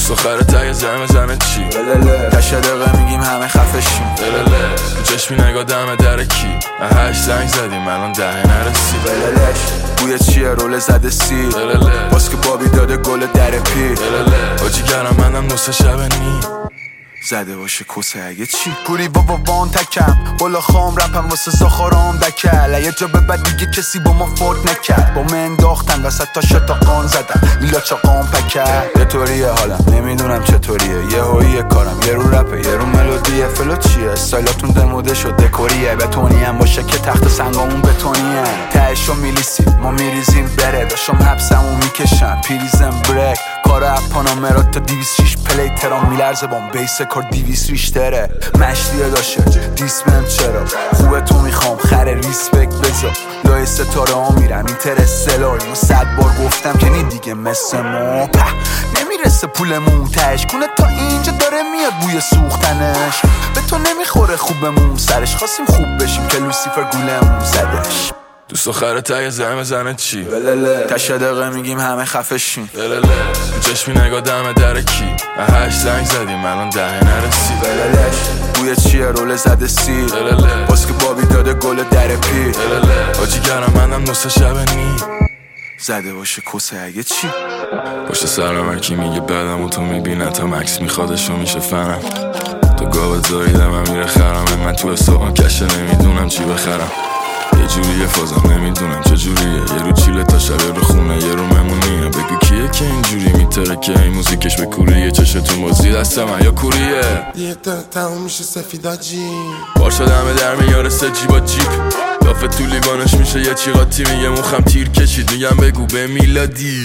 سخر تای زنه چی تشه دقیقه میگیم همه خفشیم تو چشمی نگاه دم در کی 8 زنگ زدیم الان دهه نرسی بوی چیه رول زده سی باز که بابی داده گل در پی آجی گرم منم نصف شب نی زده باشه کسه اگه چی پوری بابا وان تکم بالا خام رپم واسه زاخارام دکل یه جا به بعد دیگه کسی با ما فورد نکرد با من انداختن وسط تا شتاقان زدن میلا چاقام پکر یه طوریه حالم نمیدونم چطوریه یه هاییه کارم یه رو رپه یه رو ملودیه فلو چیه استایلاتون دموده شد دکوریه بتونی هم باشه که تخت سنگامون بتونیه تهشو میلیسیم ما میریزیم بره داشتم حبسمون میکشم پیریزم بریک کار اپانامرات تا 206 پلی ترام میلرزه بام بیس کار 200 ریشتره مشتیه داشه دیسمم چرا خوبه تو میخوام خره ریسپکت بذار لای ستاره ها میرم اینترستلار اینو 100 بار گفتم که نی دیگه مثل ما نمیرسه پولمون تهش کنه تا اینجا داره میاد بوی سوختنش به تو نمیخوره خوبمون سرش خواستیم خوب بشیم که لوسیفر گولمون زدش دوست آخر تای زنه چی تشه دقیقه میگیم همه خفشیم تو چشمی نگاه دم در کی 8 زنگ زدیم الان دهه نرسی بوی چیه رول زده سی باز که بابی داده گل در پی آجی گرم منم نصف شب نی زده باشه کسه اگه چی پشت سرم هرکی میگه بدم و تو میبینه تا مکس میخوادش و میشه فنم تو گاوت زاییدم هم میره خرم من تو حسابم کشه نمیدونم چی بخرم یه جوریه فازم نمیدونم چجوریه یه رو چیله تا شب رو خونه یه رو ممونیه بگو کیه که اینجوری میتره که این موزیکش به کوریه چشه تو موزی دست من یا کوریه یه تموم میشه سفیداجی بار شدمه در میاره سجی با جیپ دافه تو لیوانش میشه یه چیقاتی میگه مخم تیر کشید میگم بگو به میلادی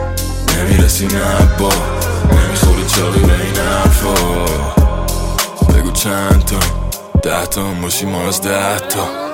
نمیرسی نبا نمیخوری چاقی به این حرفا بگو چند تا 10 تا باشی ما از 10 تا